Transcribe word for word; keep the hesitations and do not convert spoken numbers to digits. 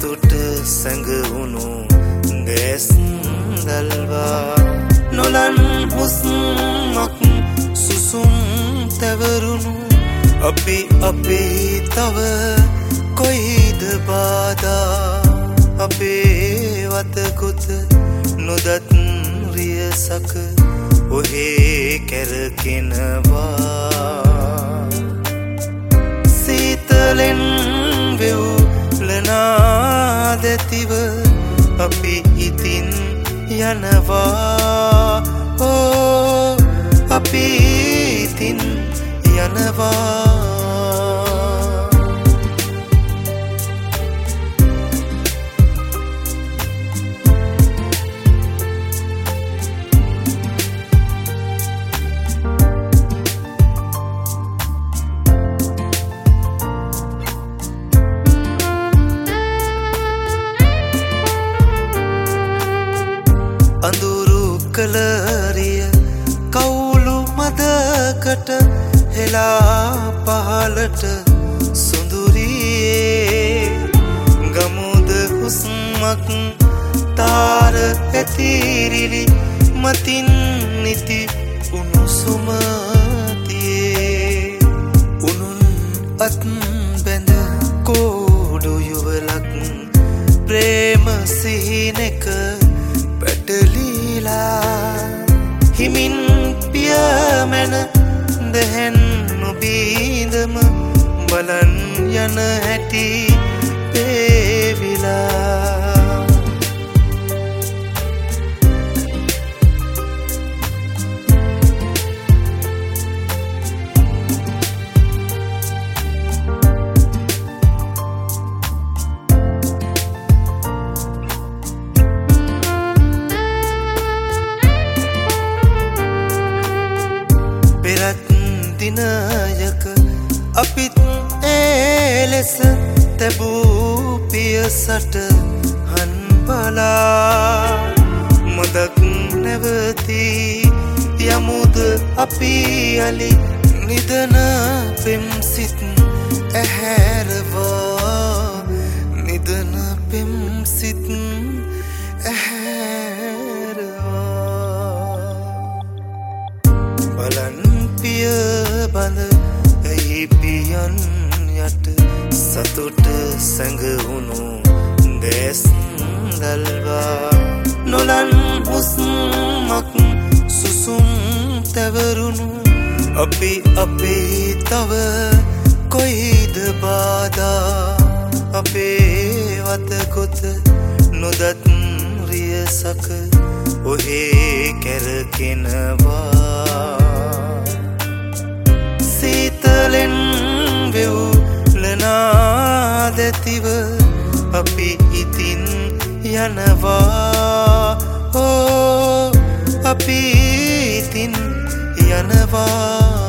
සතුට සැඟවුණු දැස් දල්වා නොලන් හුස්මක් සුසුම් තැවරුණු අපි අපේ තව කොයිද බාධා අපේ වතකුත නොදත් රියසක ඔහේ කැරකෙනවා සීතලෙන් වෙවුලනාදැතිව අපි ඉතින් යනවා ඕ අපි ඉතින් යනවා අඳුරු කලරිය කවුළු මදකට හෙලා පහලට සුඳුරියේ ගමුද හුස්මක් තාර ඇතිරිලි මතින් නිති උණුසුමතියේ උනුන් අත් බැඳ කෝඩු යුවලක් ප්‍රේම සිහිනෙක පැටලීලා හිමින් පියමැන දැහැන් නොබීදම බලන් යන හැටි පේවිලා දිනයක අපිත් ඒ ලෙස තැබූ පියසට හන්බලා මදක් නැවති යමුද අපි අලි නිදන පෙම්සිත් ඇහැරවා නිදන පෙම්සිත් ඇහැරවා බලන් පිය බඳ ඇයි පියන් යට සතුට සැඟවුණු දැස් දල්වා නොලන් හුස්මක් සුසුම් තැවරුණු අපි අපේ තව කොයිද බාධා අපේ වතකොත නොදත් රියසක ඔහේ කැරකෙනවා සීතලෙන් වෙවුලනාදැතිව අපි ඉතින් යනවා ඕ අපි ඉතින් යනවා